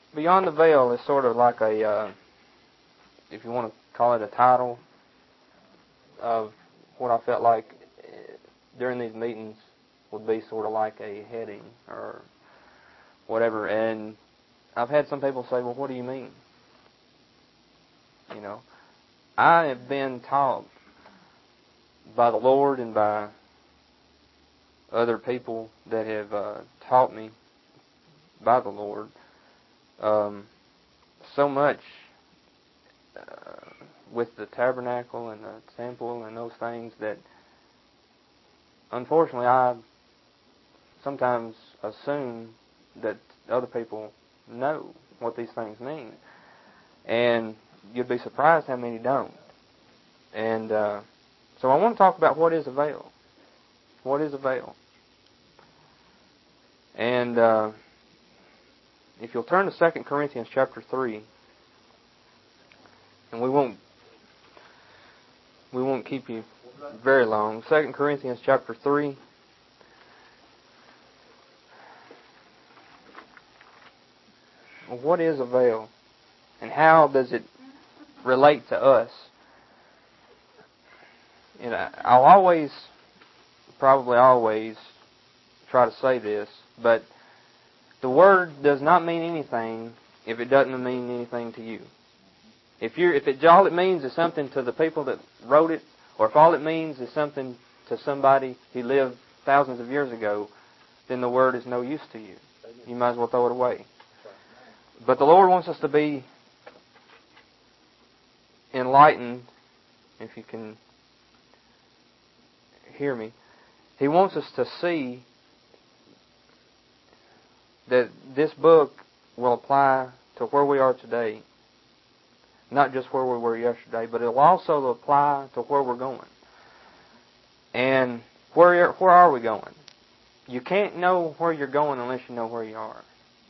Beyond the Veil is sort of like a, if you want to call it a title, of what I felt like during these meetings would be sort of like a heading or whatever. And I've had some people say, well, what do you mean? You know, I have been taught by the Lord and by other people that have taught me by the Lord so much with the tabernacle and the temple and those things that unfortunately I sometimes assume that other people know what these things mean. And you'd be surprised how many don't. And so I want to talk about what is a veil. What is a veil? And if you'll turn to 2 Corinthians chapter 3, and we won't keep you very long. 2 Corinthians chapter 3. What is a veil? And how does it relate to us? You know, I'll probably always try to say this, but the word does not mean anything if it doesn't mean anything to you. If all it means is something to the people that wrote it, or if all it means is something to somebody who lived thousands of years ago, then the word is no use to you. You might as well throw it away. But the Lord wants us to be enlightened, if you can hear me. He wants us to see that this book will apply to where we are today. Not just where we were yesterday, but it will also apply to where we're going. And where are we going? You can't know where you're going unless you know where you are.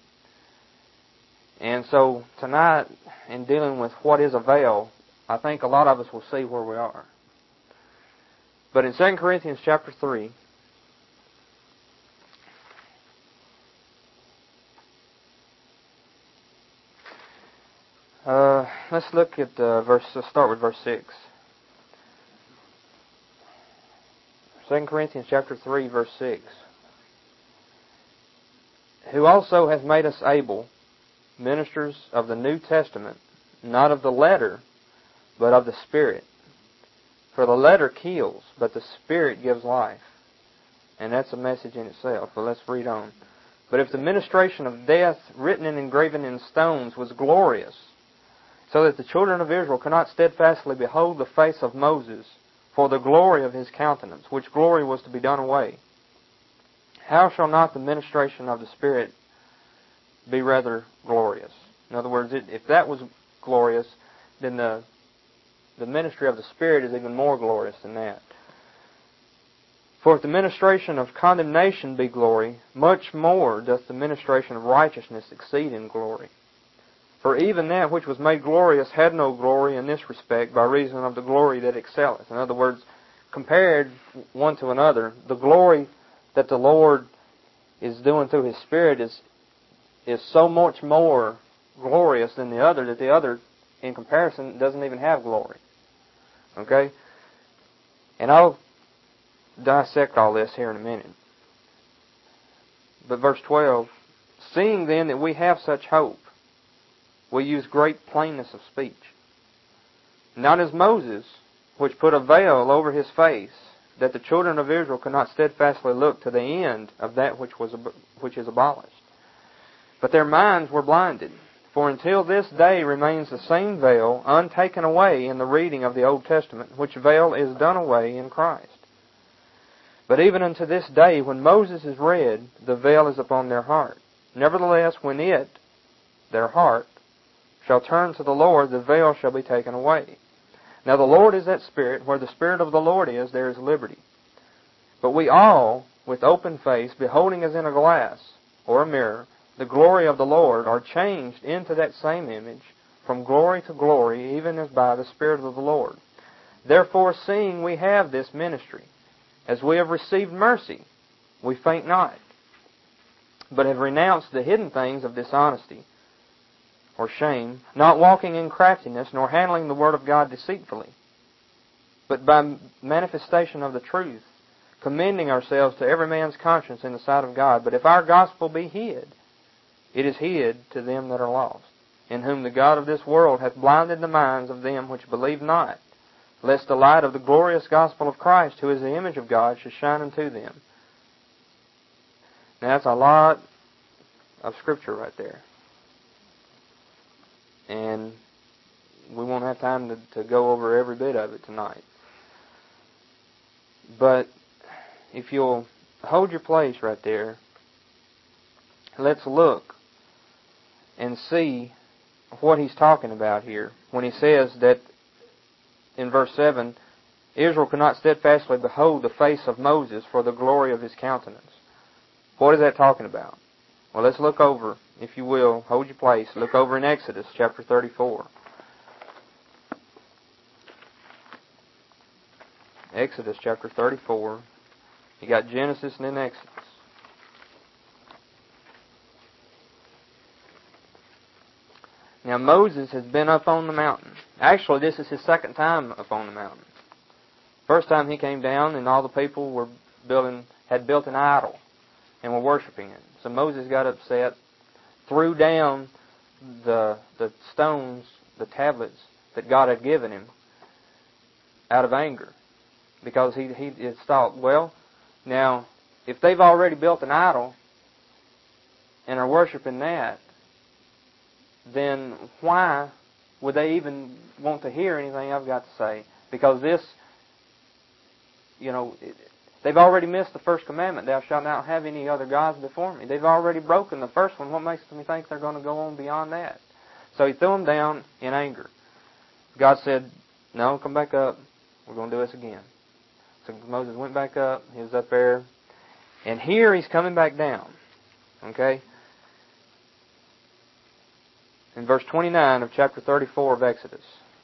And so tonight, in dealing with what is a veil, I think a lot of us will see where we are. But in 2 Corinthians chapter 3, let's look at let's start with verse 6. 2 Corinthians chapter 3, verse 6. Who also has made us able, ministers of the New Testament, not of the letter, but of the Spirit. For the letter kills, but the Spirit gives life. And that's a message in itself. But let's read on. But if the ministration of death, written and engraven in stones, was glorious, so that the children of Israel could not steadfastly behold the face of Moses for the glory of his countenance, which glory was to be done away, how shall not the ministration of the Spirit be rather glorious? In other words, if that was glorious, then the ministry of the Spirit is even more glorious than that. For if the ministration of condemnation be glory, much more doth the ministration of righteousness exceed in glory. For even that which was made glorious had no glory in this respect by reason of the glory that excelleth. In other words, compared one to another, the glory that the Lord is doing through His Spirit is so much more glorious than the other that the other, in comparison, doesn't even have glory. Okay? And I'll dissect all this here in a minute. But verse 12, seeing then that we have such hope, we use great plainness of speech. Not as Moses, which put a veil over his face, that the children of Israel could not steadfastly look to the end of that which is abolished. But their minds were blinded. For until this day remains the same veil, untaken away in the reading of the Old Testament, which veil is done away in Christ. But even unto this day, when Moses is read, the veil is upon their heart. Nevertheless, when their heart, shall turn to the Lord, the veil shall be taken away. Now the Lord is that Spirit. Where the Spirit of the Lord is, there is liberty. But we all, with open face, beholding as in a glass, or a mirror, the glory of the Lord, are changed into that same image, from glory to glory, even as by the Spirit of the Lord. Therefore, seeing we have this ministry, as we have received mercy, we faint not, but have renounced the hidden things of dishonesty, or shame, not walking in craftiness, nor handling the word of God deceitfully, but by manifestation of the truth, commending ourselves to every man's conscience in the sight of God. But if our gospel be hid, it is hid to them that are lost, in whom the God of this world hath blinded the minds of them which believe not, lest the light of the glorious gospel of Christ, who is the image of God, should shine unto them. Now that's a lot of Scripture right there. And we won't have time to go over every bit of it tonight. But if you'll hold your place right there, let's look and see what he's talking about here when he says that in verse 7, Israel could not steadfastly behold the face of Moses for the glory of his countenance. What is that talking about? Well, let's look over, if you will, hold your place, look over in Exodus chapter 34. Exodus chapter 34. You got Genesis and then Exodus. Now Moses has been up on the mountain. Actually, this is his second time up on the mountain. First time he came down and all the people had built an idol and were worshiping it. So Moses got upset, threw down the stones, the tablets that God had given him out of anger. Because he had thought, well, now, if they've already built an idol and are worshiping that, then why would they even want to hear anything I've got to say? Because this, they've already missed the first commandment, thou shalt not have any other gods before me. They've already broken the first one. What makes me think they're going to go on beyond that? So he threw them down in anger. God said, no, come back up. We're going to do this again. So Moses went back up. He was up there. And here he's coming back down. Okay? In verse 29 of chapter 34 of Exodus.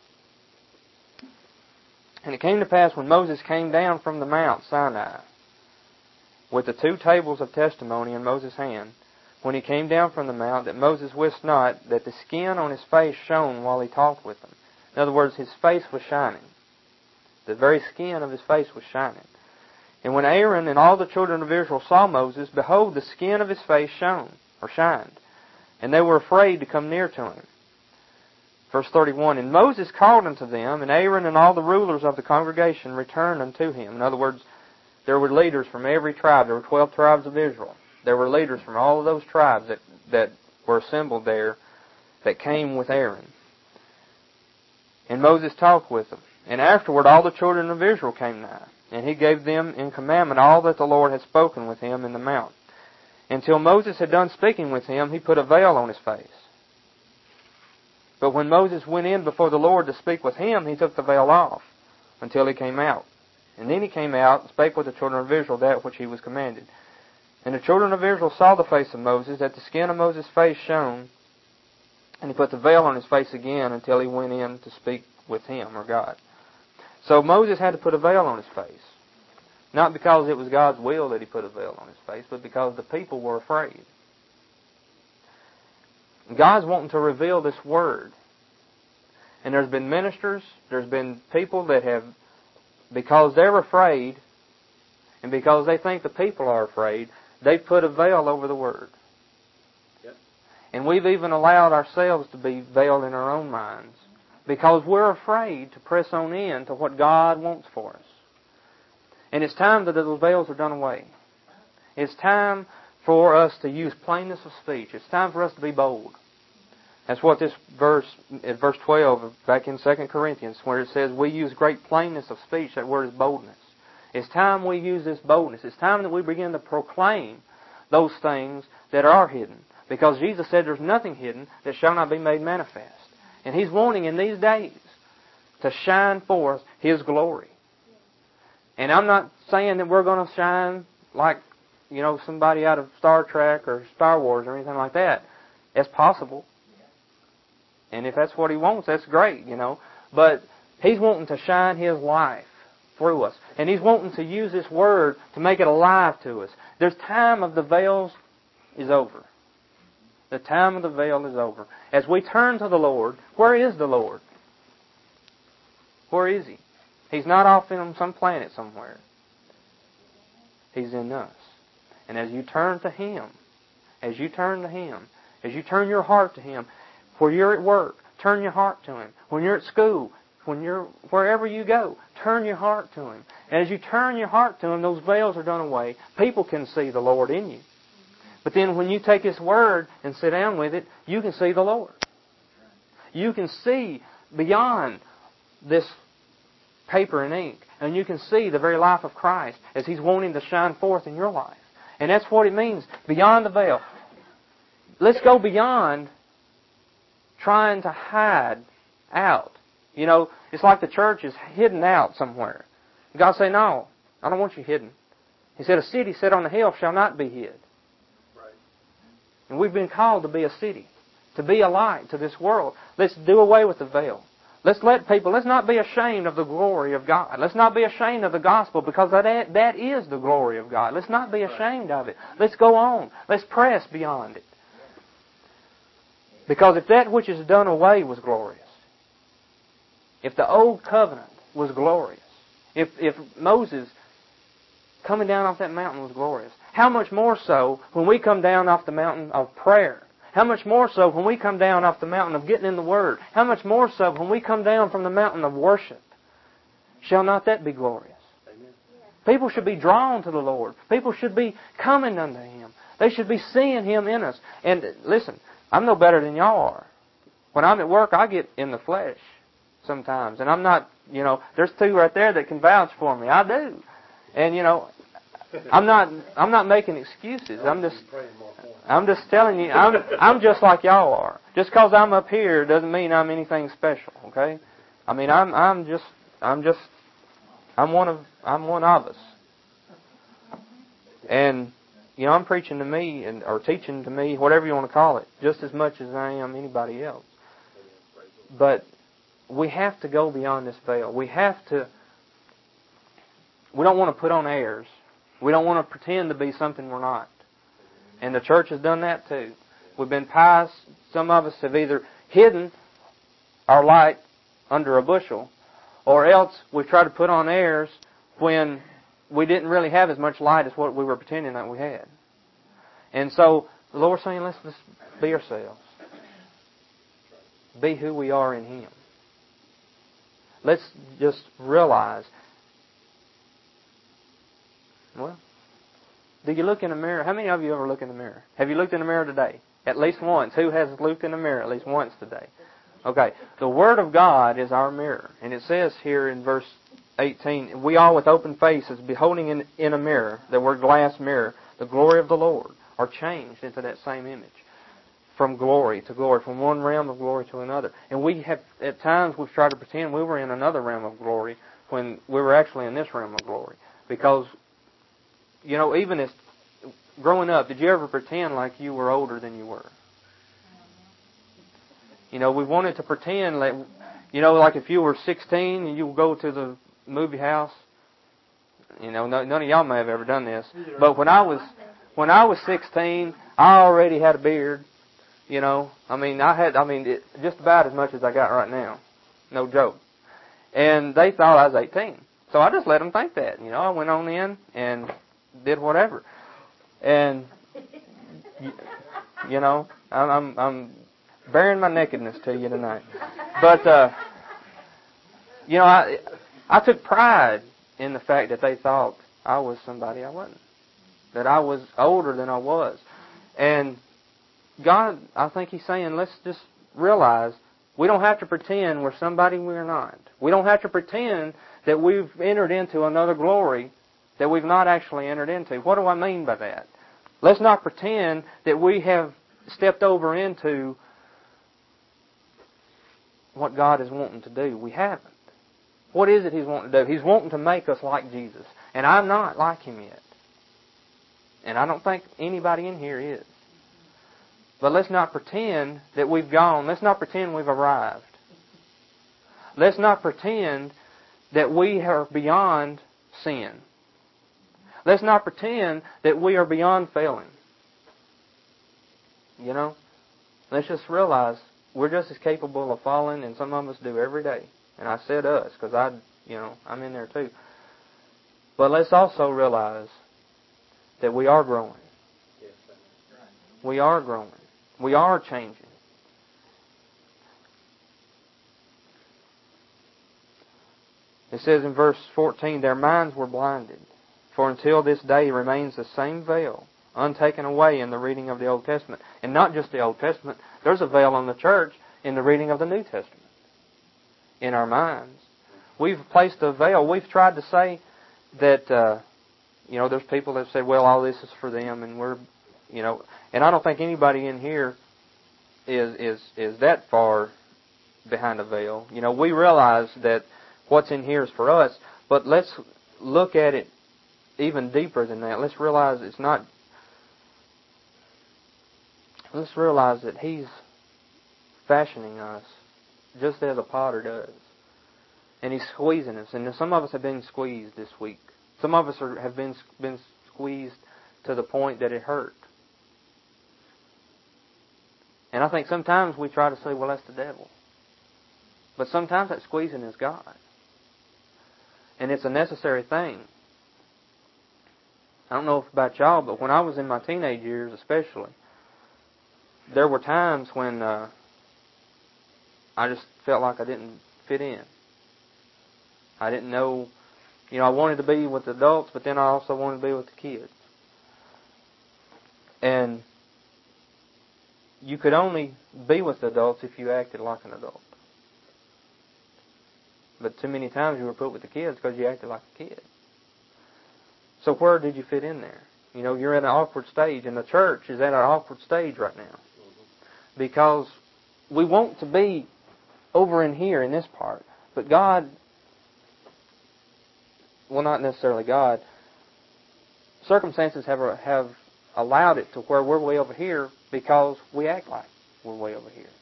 And it came to pass when Moses came down from the Mount Sinai with the 2 tables of testimony in Moses' hand, when he came down from the mount, that Moses wist not that the skin on his face shone while he talked with them. In other words, his face was shining. The very skin of his face was shining. And when Aaron and all the children of Israel saw Moses, behold, the skin of his face shone, or shined. And they were afraid to come near to him. Verse 31, and Moses called unto them, and Aaron and all the rulers of the congregation returned unto him. In other words, there were leaders from every tribe. There were 12 tribes of Israel. There were leaders from all of those tribes that were assembled there that came with Aaron. And Moses talked with them. And afterward all the children of Israel came nigh, and he gave them in commandment all that the Lord had spoken with him in the mount. Until Moses had done speaking with him, he put a veil on his face. But when Moses went in before the Lord to speak with him, he took the veil off until he came out. And then he came out and spake with the children of Israel that which he was commanded. And the children of Israel saw the face of Moses, that the skin of Moses' face shone, and he put the veil on his face again until he went in to speak with him, or God. So Moses had to put a veil on his face. Not because it was God's will that he put a veil on his face, but because the people were afraid. God's wanting to reveal this Word. And there's been ministers, there's been people that have, because they're afraid, and because they think the people are afraid, they've put a veil over the Word. Yep. And we've even allowed ourselves to be veiled in our own minds, because we're afraid to press on in to what God wants for us. And it's time that those veils are done away. It's time for us to use plainness of speech. It's time for us to be bold. That's what this verse, in verse 12, back in 2 Corinthians, where it says we use great plainness of speech, that word is boldness. It's time we use this boldness. It's time that we begin to proclaim those things that are hidden. Because Jesus said there's nothing hidden that shall not be made manifest. And He's wanting in these days to shine forth His glory. And I'm not saying that we're going to shine like, somebody out of Star Trek or Star Wars or anything like that. It's possible. And if that's what He wants, that's great, But He's wanting to shine His life through us. And He's wanting to use this Word to make it alive to us. There's time of the veils is over. The time of the veil is over. As we turn to the Lord, where is the Lord? Where is He? He's not off on some planet somewhere. He's in us. And as you turn to Him, as you turn your heart to Him, where you're at work, turn your heart to Him. When you're at school, wherever you go, turn your heart to Him. And as you turn your heart to Him, those veils are done away. People can see the Lord in you. But then when you take His Word and sit down with it, you can see the Lord. You can see beyond this paper and ink. And you can see the very life of Christ as He's wanting to shine forth in your life. And that's what it means, beyond the veil. Let's go beyond trying to hide out. You know, it's like the church is hidden out somewhere. God say, no, I don't want you hidden. He said, a city set on the hill shall not be hid. Right. And we've been called to be a city, to be a light to this world. Let's do away with the veil. Let's not be ashamed of the glory of God. Let's not be ashamed of the gospel, because that is the glory of God. Let's not be ashamed of it. Let's go on. Let's press beyond it. Because if that which is done away was glorious, if the old covenant was glorious, if Moses coming down off that mountain was glorious, how much more so when we come down off the mountain of prayer? How much more so when we come down off the mountain of getting in the Word? How much more so when we come down from the mountain of worship? Shall not that be glorious? Amen. People should be drawn to the Lord. People should be coming unto Him. They should be seeing Him in us. And listen, I'm no better than y'all are. When I'm at work, I get in the flesh sometimes. And I'm not, there's two right there that can vouch for me. I do. And, I'm not making excuses. I'm just telling you, I'm just like y'all are. Just because I'm up here doesn't mean I'm anything special, okay? I mean, I'm one of us. And, I'm preaching to me or teaching to me, whatever you want to call it, just as much as I am anybody else. But we have to go beyond this veil. We don't want to put on airs. We don't want to pretend to be something we're not. And the church has done that too. We've been pious. Some of us have either hidden our light under a bushel, or else we've tried to put on airs when we didn't really have as much light as what we were pretending that we had. And so the Lord's saying, let's be ourselves. Be who we are in Him. Let's just realize, well, do you look in the mirror? How many of you ever look in the mirror? Have you looked in the mirror today? At least once. Who has looked in the mirror at least once today? Okay. The Word of God is our mirror. And it says here in verse 18, we all with open faces, beholding in a mirror, the word glass mirror, the glory of the Lord, are changed into that same image. From glory to glory, from one realm of glory to another. And we have, at times, we've tried to pretend we were in another realm of glory when we were actually in this realm of glory. Because, even as growing up, did you ever pretend like you were older than you were? We wanted to pretend like, like if you were 16 and you would go to the movie house. None of y'all may have ever done this. But when I was 16, I already had a beard. Just about as much as I got right now. No joke. And they thought I was 18. So I just let them think that. I went on in and did whatever. And, I'm bearing my nakedness to you tonight. But, I took pride in the fact that they thought I was somebody I wasn't. That I was older than I was. And God, I think He's saying, let's just realize we don't have to pretend we're somebody we're not. We don't have to pretend that we've entered into another glory that we've not actually entered into. What do I mean by that? Let's not pretend that we have stepped over into what God is wanting to do. We haven't. What is it He's wanting to do? He's wanting to make us like Jesus. And I'm not like Him yet. And I don't think anybody in here is. But let's not pretend that we've gone. Let's not pretend we've arrived. Let's not pretend that we are beyond sin. Let's not pretend that we are beyond failing. let's just realize we're just as capable of falling, and some of us do every day. And I said us, because I'm in there too. But let's also realize that we are growing. We are growing. We are changing. It says in verse 14, their minds were blinded, for until this day remains the same veil, untaken away in the reading of the Old Testament. And not just the Old Testament. There's a veil on the church in the reading of the New Testament. In our minds. We've placed a veil. We've tried to say that, there's people that say, well, all this is for them, and we're, and I don't think anybody in here is that far behind a veil. We realize that what's in here is for us, but let's look at it even deeper than that. Let's realize it's not. Let's realize that He's fashioning us just as a potter does. And He's squeezing us. And some of us have been squeezed this week. Some of us have been squeezed to the point that it hurt. And I think sometimes we try to say, well, that's the devil. But sometimes that squeezing is God. And it's a necessary thing. I don't know about y'all, but when I was in my teenage years especially, there were times when I just felt like I didn't fit in. I didn't know, I wanted to be with the adults, but then I also wanted to be with the kids. And you could only be with the adults if you acted like an adult. But too many times you were put with the kids because you acted like a kid. So where did you fit in there? You're at an awkward stage, and the church is at an awkward stage right now. Because we want to be over in here in this part. But God, well, not necessarily God, circumstances have allowed it to where we're way over here because we act like we're way over here.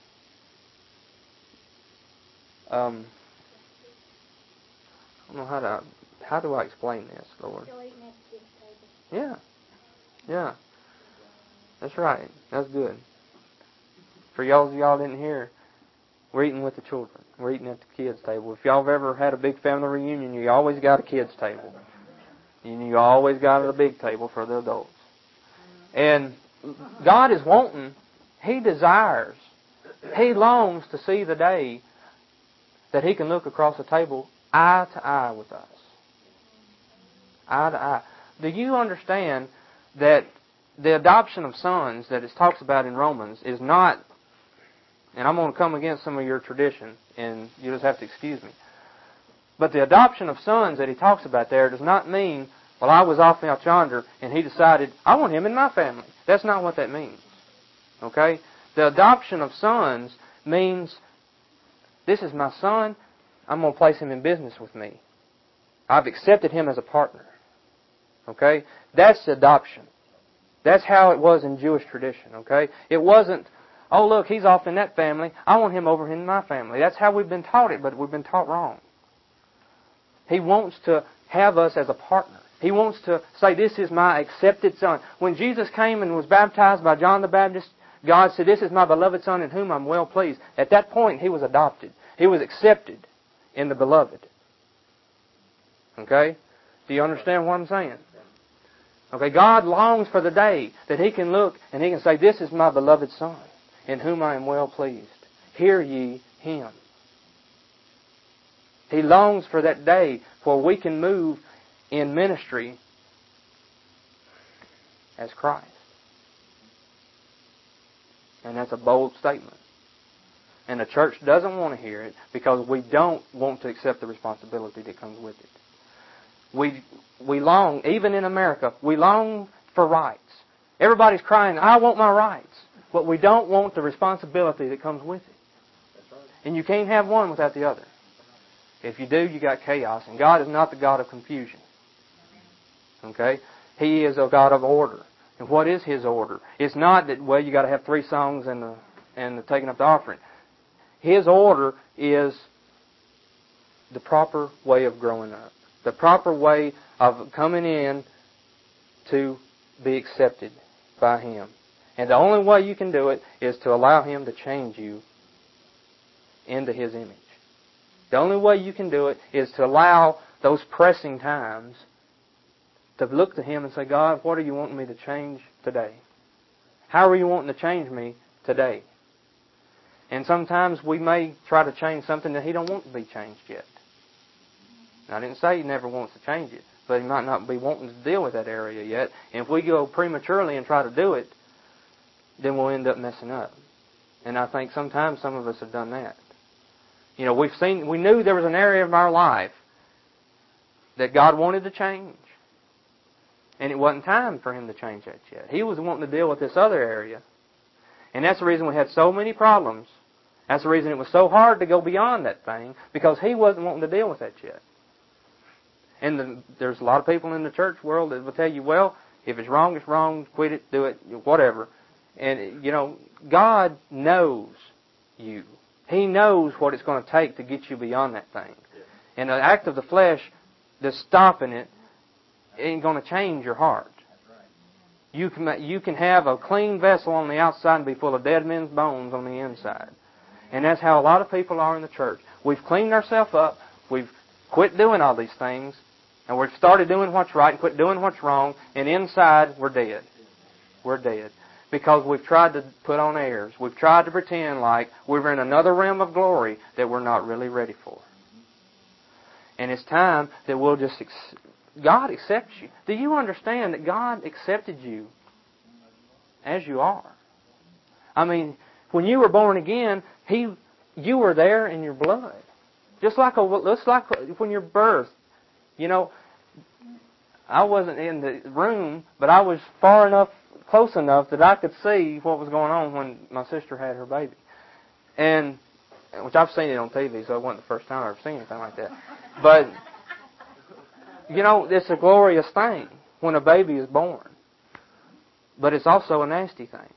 I don't know how do I explain this, Lord? Yeah. That's right. That's good. For y'all didn't hear, we're eating with the children. We're eating at the kids' table. If y'all have ever had a big family reunion, you always got a kids' table. And you always got a big table for the adults. And God is wanting, He desires, He longs to see the day that He can look across the table eye to eye with us. Eye to eye. Do you understand that the adoption of sons that it talks about in Romans is not, and I'm going to come against some of your tradition, and you just have to excuse me, but the adoption of sons that he talks about there does not mean, well, I was off out yonder, and he decided, I want him in my family. That's not what that means. Okay? The adoption of sons means, this is my son, I'm going to place him in business with me. I've accepted him as a partner. Okay? That's adoption. That's how it was in Jewish tradition. Okay? It wasn't, oh, look, he's off in that family. I want him over in my family. That's how we've been taught it, but we've been taught wrong. He wants to have us as a partner. He wants to say, this is my accepted son. When Jesus came and was baptized by John the Baptist, God said, this is my beloved son in whom I'm well pleased. At that point, he was adopted. He was accepted in the beloved. Okay? Do you understand what I'm saying? Okay, God longs for the day that He can look and He can say, this is my beloved Son, in whom I am well pleased. Hear ye Him. He longs for that day where we can move in ministry as Christ. And that's a bold statement. And the church doesn't want to hear it because we don't want to accept the responsibility that comes with it. We long, even in America, we long for rights. Everybody's crying, I want my rights. But we don't want the responsibility that comes with it. That's right. And you can't have one without the other. If you do, you got chaos. And God is not the God of confusion. Okay? He is a God of order. And what is His order? It's not that, well, you got to have 3 songs and the taking up the offering. His order is the proper way of growing up. The proper way of coming in to be accepted by Him. And the only way you can do it is to allow Him to change you into His image. The only way you can do it is to allow those pressing times to look to Him and say, God, what are you wanting me to change today? How are you wanting to change me today? And sometimes we may try to change something that He don't want to be changed yet. I didn't say He never wants to change it, but He might not be wanting to deal with that area yet. And if we go prematurely and try to do it, then we'll end up messing up. And I think sometimes some of us have done that. You know, we knew there was an area of our life that God wanted to change. And it wasn't time for Him to change that yet. He was wanting to deal with this other area. And that's the reason we had so many problems. That's the reason it was so hard to go beyond that thing, because He wasn't wanting to deal with that yet. And there's a lot of people in the church world that will tell you, well, if it's wrong, quit it, do it, whatever. And, you know, God knows you. He knows what it's going to take to get you beyond that thing. And the act of the flesh, just stopping it, ain't going to change your heart. You can have a clean vessel on the outside and be full of dead men's bones on the inside. And that's how a lot of people are in the church. We've cleaned ourselves up. We've quit doing all these things. And we've started doing what's right and quit doing what's wrong. And inside, we're dead. We're dead. Because we've tried to put on airs. We've tried to pretend like we're in another realm of glory that we're not really ready for. And it's time that we'll just... God accepts you. Do you understand that God accepted you as you are? I mean, when you were born again, you were there in your blood. Just like when you're birthed. You know, I wasn't in the room, but I was close enough that I could see what was going on when my sister had her baby. And, which I've seen it on TV, so it wasn't the first time I've ever seen anything like that. But, you know, it's a glorious thing when a baby is born. But it's also a nasty thing.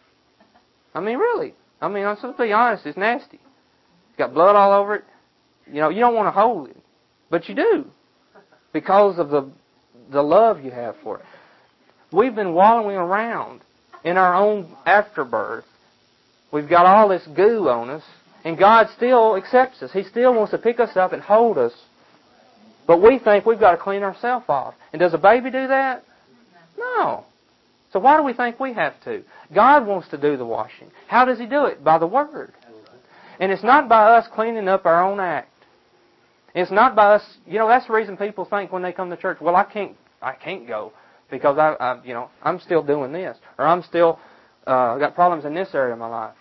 I mean, really. I mean, let's be honest, it's nasty. It's got blood all over it. You know, you don't want to hold it. But you do. Because of the love you have for it. We've been wallowing around in our own afterbirth. We've got all this goo on us, and God still accepts us. He still wants to pick us up and hold us. But we think we've got to clean ourselves off. And does a baby do that? No. So why do we think we have to? God wants to do the washing. How does He do it? By the Word. And it's not by us cleaning up our own act. It's not by us, you know, that's the reason people think when they come to church, well, I can't go because I'm still doing this, or I'm still got problems in this area of my life.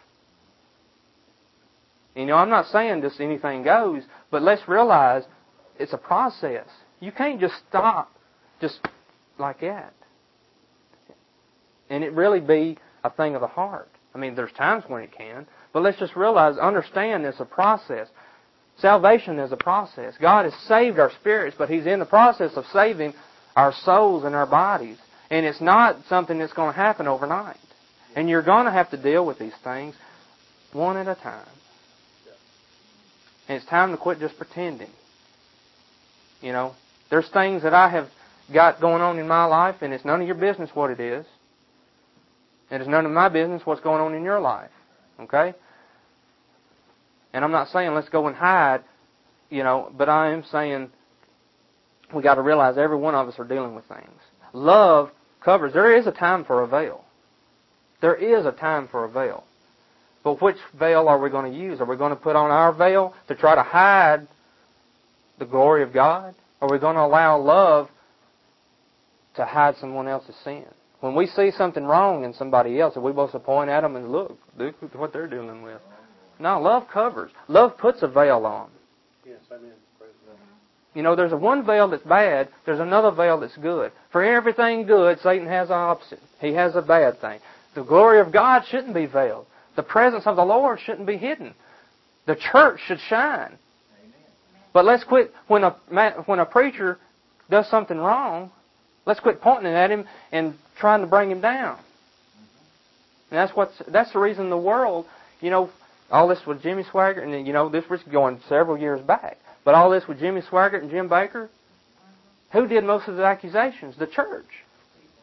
You know, I'm not saying just anything goes, but let's realize it's a process. You can't just stop just like that. And it really be a thing of the heart. I mean, there's times when it can, but let's just realize, understand it's a process. Salvation is a process. God has saved our spirits, but He's in the process of saving our souls and our bodies. And it's not something that's going to happen overnight. And you're going to have to deal with these things one at a time. And it's time to quit just pretending. You know, there's things that I have got going on in my life, and it's none of your business what it is. And it's none of my business what's going on in your life. Okay? And I'm not saying let's go and hide, you know, but I am saying we got to realize every one of us are dealing with things. Love covers. There is a time for a veil. There is a time for a veil. But which veil are we going to use? Are we going to put on our veil to try to hide the glory of God? Or are we going to allow love to hide someone else's sin? When we see something wrong in somebody else, are we supposed to point at them and look what they're dealing with? No, love covers. Love puts a veil on. Yes, amen. You know, there's one veil that's bad, there's another veil that's good. For everything good, Satan has the opposite. He has a bad thing. The glory of God shouldn't be veiled. The presence of the Lord shouldn't be hidden. The church should shine. But let's quit, when a preacher does something wrong, let's quit pointing at him and trying to bring him down. And that's the reason the world, you know, all this with Jimmy Swaggart, and, you know, this was going several years back. But all this with Jimmy Swaggart and Jim Bakker, who did most of the accusations? The church.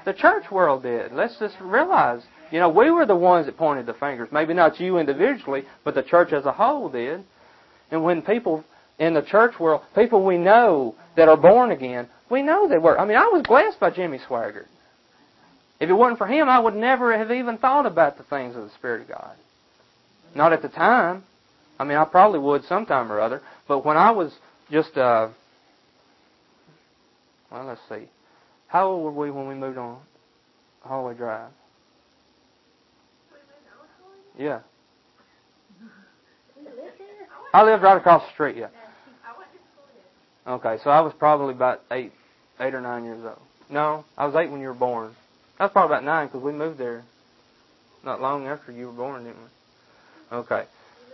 The church world did. Let's just realize, we were the ones that pointed the fingers. Maybe not you individually, but the church as a whole did. And when people in the church world, people we know that are born again, we know they were. I was blessed by Jimmy Swaggart. If it wasn't for him, I would never have even thought about the things of the Spirit of God. Not at the time. I probably would sometime or other. But when I was just, let's see. How old were we when we moved on Holloway Drive? Yeah. I lived right across the street, yeah. Okay, so I was probably about 8 or 9 years old. No, I was 8 when you were born. I was probably about 9 because we moved there not long after you were born, didn't we? Okay.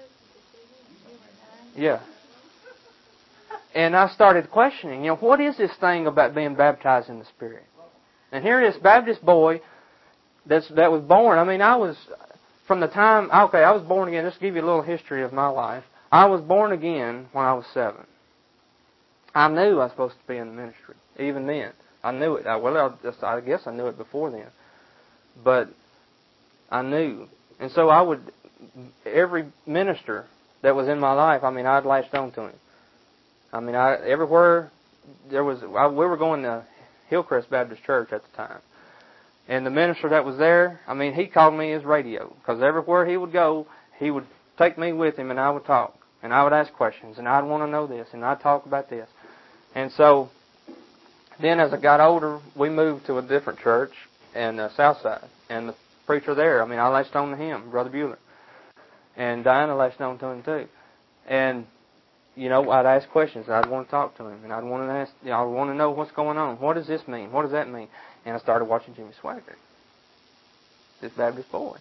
Yeah. And I started questioning, what is this thing about being baptized in the Spirit? And here this Baptist boy that was born. I was, from the time, I was born again. Just to give you a little history of my life. I was born again when I was 7. I knew I was supposed to be in the ministry. Even then. I knew it. I guess I knew it before then. But I knew. And so every minister that was in my life, I'd latched on to him. Everywhere we were going to Hillcrest Baptist Church at the time. And the minister that was there, he called me his radio. Because everywhere he would go, he would take me with him and I would talk. And I would ask questions. And I'd want to know this. And I'd talk about this. And so, then as I got older, we moved to a different church in the South Side. And the preacher there, I latched on to him, Brother Bueller. And Diana latched on to him too. And, I'd ask questions. I'd want to talk to him. And I'd want to ask, I want to know what's going on. What does this mean? What does that mean? And I started watching Jimmy Swaggart. This Baptist boy.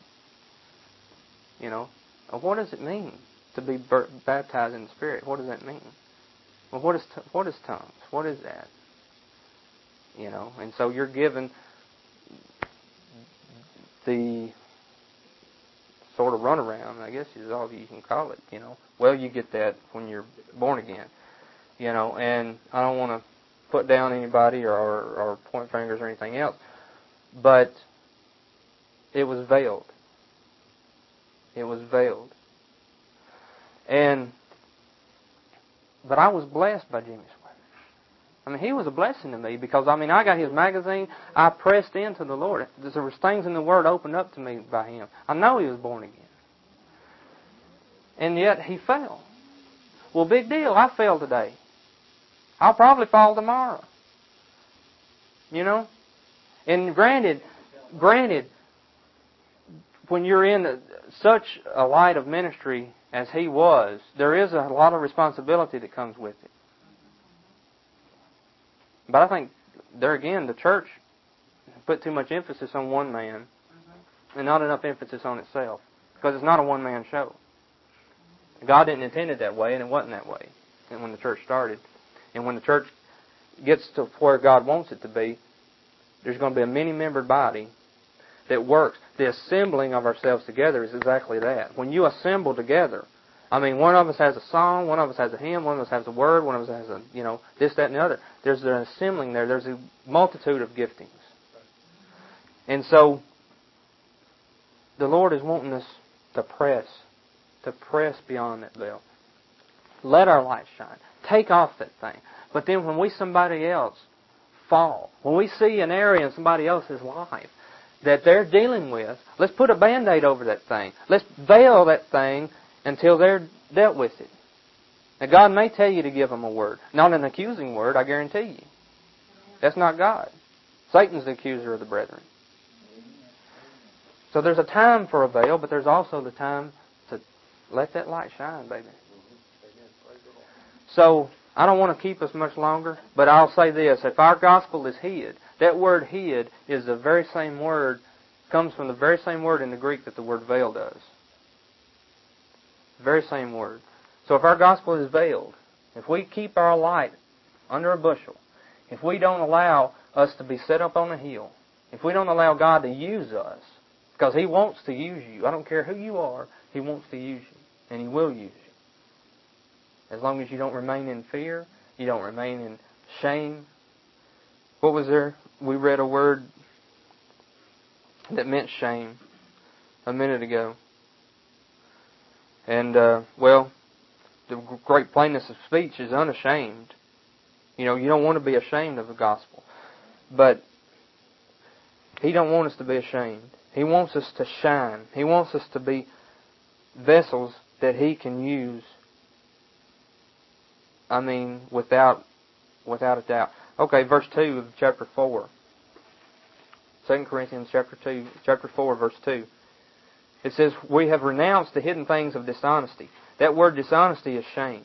What does it mean to be baptized in the Spirit? What does that mean? Well, what is tongues? What is that? And so you're given the sort of runaround, I guess is all you can call it, Well, you get that when you're born again, and I don't want to put down anybody or point fingers or anything else, but it was veiled. It was veiled. But I was blessed by Jimmy Swaggart. He was a blessing to me because, I got his magazine. I pressed into the Lord. There was things in the Word opened up to me by him. I know he was born again. And yet he fell. Well, big deal. I fell today. I'll probably fall tomorrow. And granted, when you're in such a light of ministry as he was, there is a lot of responsibility that comes with it. But I think, there again, the church put too much emphasis on one man and not enough emphasis on itself. Because it's not a one-man show. God didn't intend it that way, and it wasn't that way. And when the church started. And when the church gets to where God wants it to be, there's going to be a many-membered body that works. The assembling of ourselves together is exactly that. When you assemble together, one of us has a song, one of us has a hymn, one of us has a word, one of us has a, this, that, and the other. There's an assembling there. There's a multitude of giftings. And so, the Lord is wanting us to press beyond that veil. Let our light shine. Take off that thing. But then when we see somebody else fall, when we see an area in somebody else's life that they're dealing with, let's put a Band-Aid over that thing. Let's veil that thing until they're dealt with it. Now, God may tell you to give them a word. Not an accusing word, I guarantee you. That's not God. Satan's the accuser of the brethren. So there's a time for a veil, but there's also the time to let that light shine, baby. So, I don't want to keep us much longer, but I'll say this. If our gospel is hid, that word hid is the very same word, comes from the very same word in the Greek that the word veil does. The very same word. So if our gospel is veiled, if we keep our light under a bushel, if we don't allow us to be set up on a hill, if we don't allow God to use us, because He wants to use you. I don't care who you are, He wants to use you. And He will use you. As long as you don't remain in fear, you don't remain in shame. What was there? We read a word that meant shame a minute ago. And, well, the great plainness of speech is unashamed. You know, you don't want to be ashamed of the gospel. But He don't want us to be ashamed. He wants us to shine. He wants us to be vessels that He can use. I mean, without a doubt. Okay, verse 2 of chapter 4. 2 Corinthians chapter 4, verse 2. It says, we have renounced the hidden things of dishonesty. That word dishonesty is shame.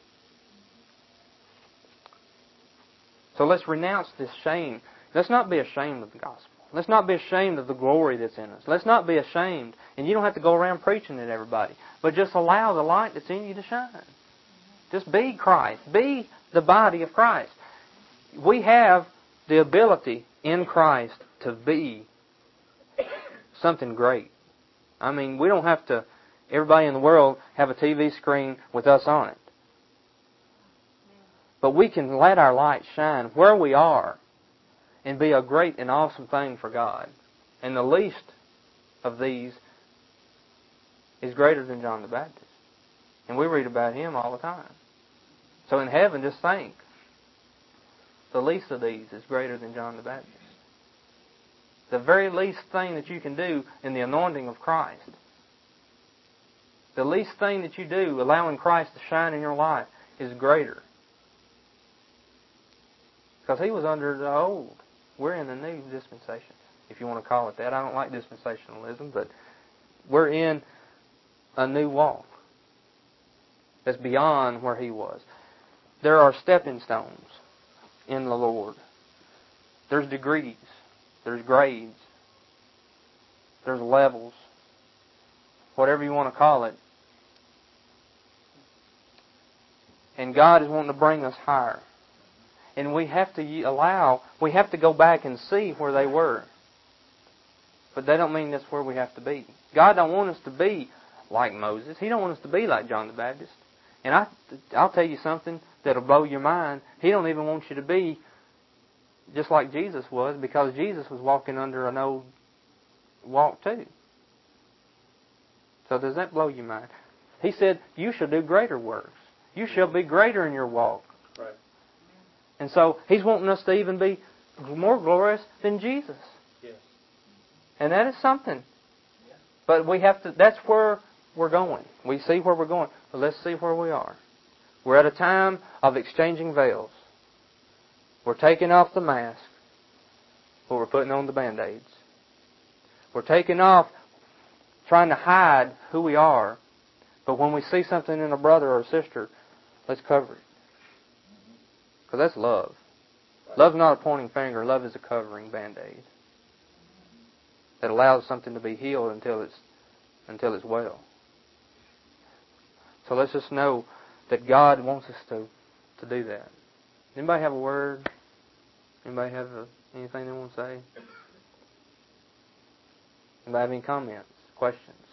So let's renounce this shame. Let's not be ashamed of the gospel. Let's not be ashamed of the glory that's in us. Let's not be ashamed. And you don't have to go around preaching at everybody. But just allow the light that's in you to shine. Just be Christ. Be the body of Christ. We have the ability in Christ to be something great. I mean, we don't have to, everybody in the world, have a TV screen with us on it. But we can let our light shine where we are and be a great and awesome thing for God. And the least of these is greater than John the Baptist. And we read about him all the time. So in heaven, just think, the least of these is greater than John the Baptist. The very least thing that you can do in the anointing of Christ, the least thing that you do, allowing Christ to shine in your life, is greater. Because He was under the old. We're in the new dispensation, if you want to call it that. I don't like dispensationalism, but we're in a new walk that's beyond where He was. There are stepping stones in the Lord. There's degrees. There's grades. There's levels. Whatever you want to call it. And God is wanting to bring us higher. And we have to go back and see where they were. But that don't mean that's where we have to be. God don't want us to be like Moses. He don't want us to be like John the Baptist. And I'll tell you something that'll blow your mind. He don't even want you to be just like Jesus was, because Jesus was walking under an old walk too. So does that blow your mind? He said, you shall do greater works. You shall be greater in your walk. Right. And so He's wanting us to even be more glorious than Jesus. Yes. And that is something. But we have to, that's where we're going. We see where we're going. But let's see where we are. We're at a time of exchanging veils. We're taking off the mask, but we're putting on the Band-Aids. We're taking off, trying to hide who we are, but when we see something in a brother or a sister, let's cover it. Because that's love. Love's not a pointing finger. Love is a covering Band-Aid that allows something to be healed until it's well. So let's just know that God wants us to do that. Anybody have a word? Anybody have anything they want to say? Anybody have any comments, questions?